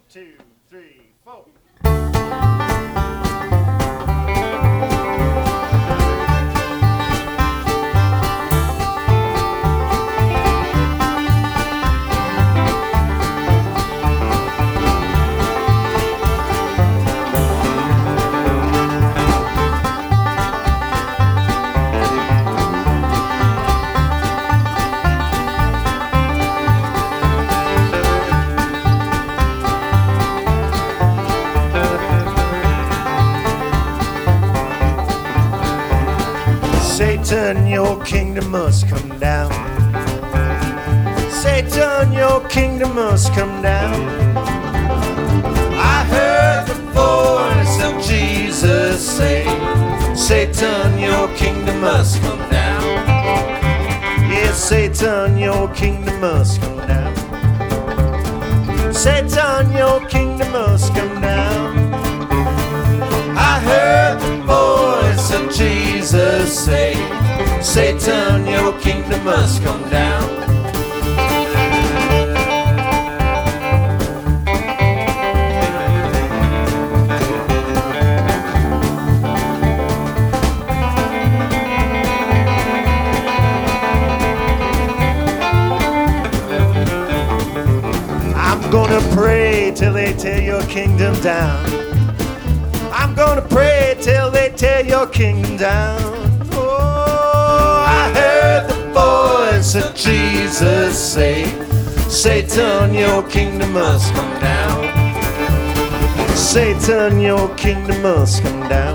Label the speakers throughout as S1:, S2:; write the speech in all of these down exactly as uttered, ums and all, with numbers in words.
S1: two, three, four. Satan, your kingdom must come down. Satan, your kingdom must come down. I heard the voice of Jesus say, Satan, your kingdom must come down. Yes, Satan, your kingdom must come down. Satan, your kingdom must come down. I heard the voice of Jesus say, Satan, your kingdom must come down. I'm gonna pray till they tear your kingdom down. I'm gonna pray till they tear your kingdom down. Oh, I heard the voice of Jesus say, Satan, your kingdom must come down. Satan, your kingdom must come down.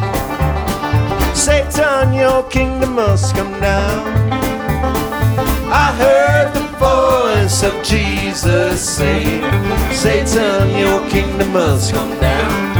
S1: Satan, your kingdom must come down. I heard the voice of Jesus say, Satan, your kingdom must come down.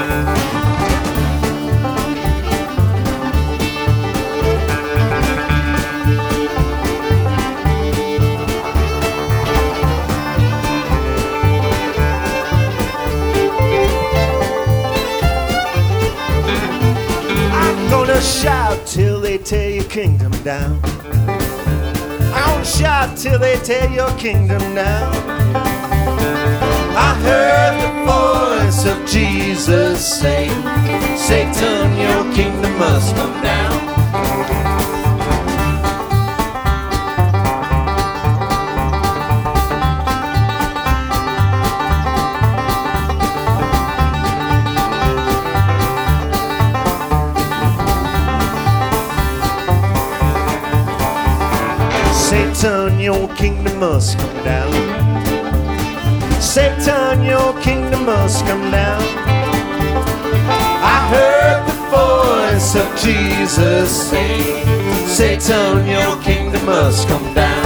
S1: Shout till they tear your kingdom down. I'll shout till they tear your kingdom down. I heard the voice of Jesus say, Satan, your kingdom must come down. Satan, your kingdom must come down. Satan, your kingdom must come down. I heard the voice of Jesus say, Satan, your kingdom must come down.